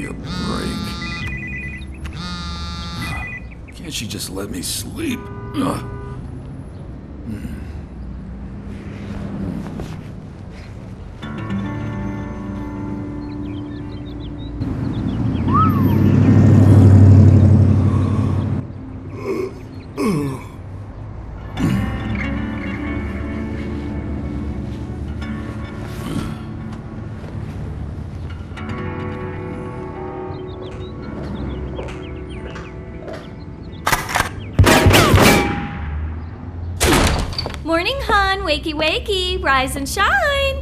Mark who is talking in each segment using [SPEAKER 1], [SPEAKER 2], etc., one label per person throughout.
[SPEAKER 1] me a break. Can't she just let me sleep?
[SPEAKER 2] Morning, hon. Wakey, wakey. Rise and shine.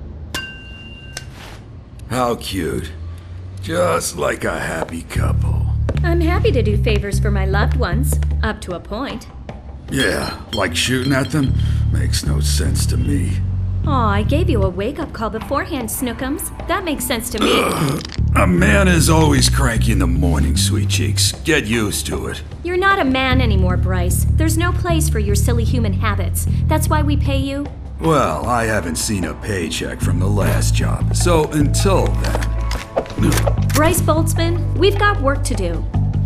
[SPEAKER 1] How cute. Just like a happy couple.
[SPEAKER 2] I'm happy to do favors for my loved ones, up to a point.
[SPEAKER 1] Yeah, like shooting at them? Makes no sense to me.
[SPEAKER 2] Aw, I gave you a wake-up call beforehand, Snookums. That makes sense to me.
[SPEAKER 1] A man is always cranky in the morning, sweet cheeks. Get used to it.
[SPEAKER 2] You're not a man anymore, Bryce. There's no place for your silly human habits. That's why we pay you.
[SPEAKER 1] Well, I haven't seen a paycheck from the last job, so until then...
[SPEAKER 2] Bryce Boltzmann, we've got work to do.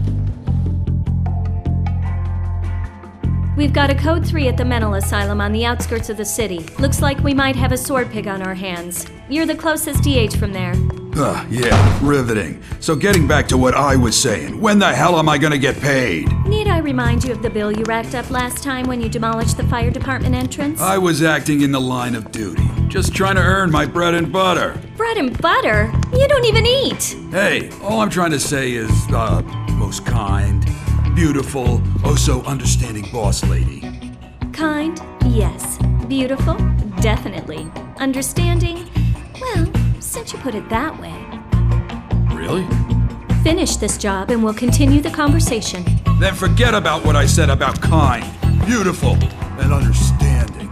[SPEAKER 2] We've got a Code 3 at the mental asylum on the outskirts of the city. Looks like we might have a sword pig on our hands. You're the closest DH from there.
[SPEAKER 1] Yeah, riveting. So getting back to what I was saying, when the hell am I gonna get paid?
[SPEAKER 2] Need I remind you of the bill you racked up last time when you demolished the fire department entrance?
[SPEAKER 1] I was acting in the line of duty, just trying to earn my bread and butter.
[SPEAKER 2] Bread and butter? You don't even eat!
[SPEAKER 1] Hey, all I'm trying to say is, most kind, beautiful, oh so understanding boss lady.
[SPEAKER 2] Kind? Yes. Beautiful? Definitely. Understanding? Well, since you put it that way.
[SPEAKER 1] Really?
[SPEAKER 2] Finish this job and we'll continue the conversation.
[SPEAKER 1] Then forget about what I said about kind, beautiful, and understanding.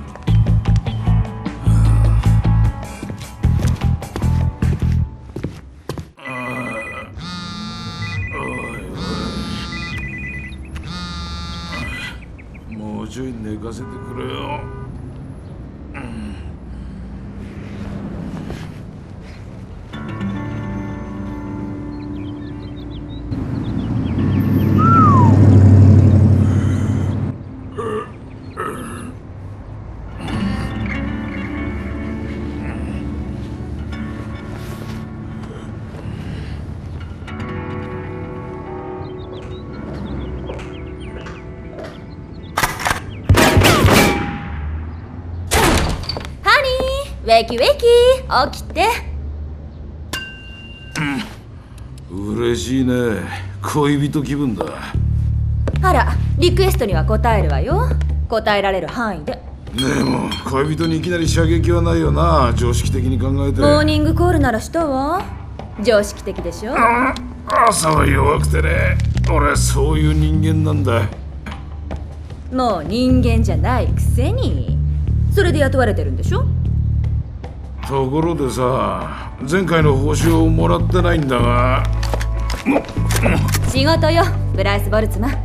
[SPEAKER 2] ウェキウェキ起きて。
[SPEAKER 3] 嬉しいね。恋人気分だ。
[SPEAKER 4] あら、リクエストには答えるわよ。答えられる範囲で。
[SPEAKER 3] でも恋人にいきなり射撃はないよな。常識的に考えて。
[SPEAKER 4] モーニングコールならしたわ。常識的でしょ。
[SPEAKER 3] 朝は弱くてね。俺はそういう人間なんだ。
[SPEAKER 4] もう人間じゃないくせに。それで雇われてるんでしょ。
[SPEAKER 3] ところでさ、前回の報酬をもらってないんだが。
[SPEAKER 4] 仕事よ、ブライス・ボルツマン。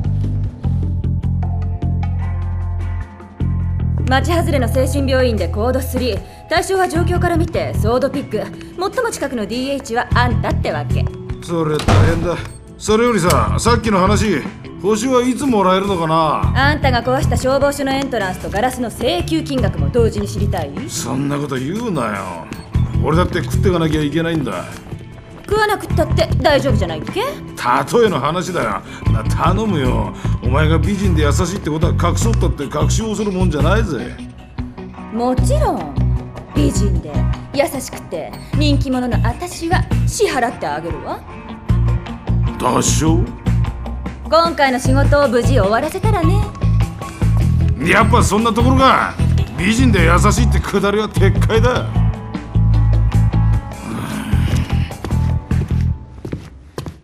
[SPEAKER 4] 町外れの精神病院でコード3。対象は状況から見てソードピック。最も近くの DH はあんたってわけ。
[SPEAKER 3] それ大変だ。それよりさ、さっきの話、報酬はいつもらえるのかな。
[SPEAKER 4] あんたが壊した消防署のエントランスとガラスの請求金額も同時に知りたい。
[SPEAKER 3] そんなこと言うなよ。俺だって食ってかなきゃいけないんだ。
[SPEAKER 4] 食わなくったって大丈夫じゃないっけ。
[SPEAKER 3] 例えの話だよ。頼むよ。お前が美人で優しいってことは隠そうったって確証するもんじゃないぜ。
[SPEAKER 4] もちろん美人で優しくて人気者の私は支払ってあげるわ。
[SPEAKER 3] 多少
[SPEAKER 4] 今回の仕事を無事終わらせたらね。
[SPEAKER 3] やっぱそんなところか。美人で優しいってくだりは撤回だ。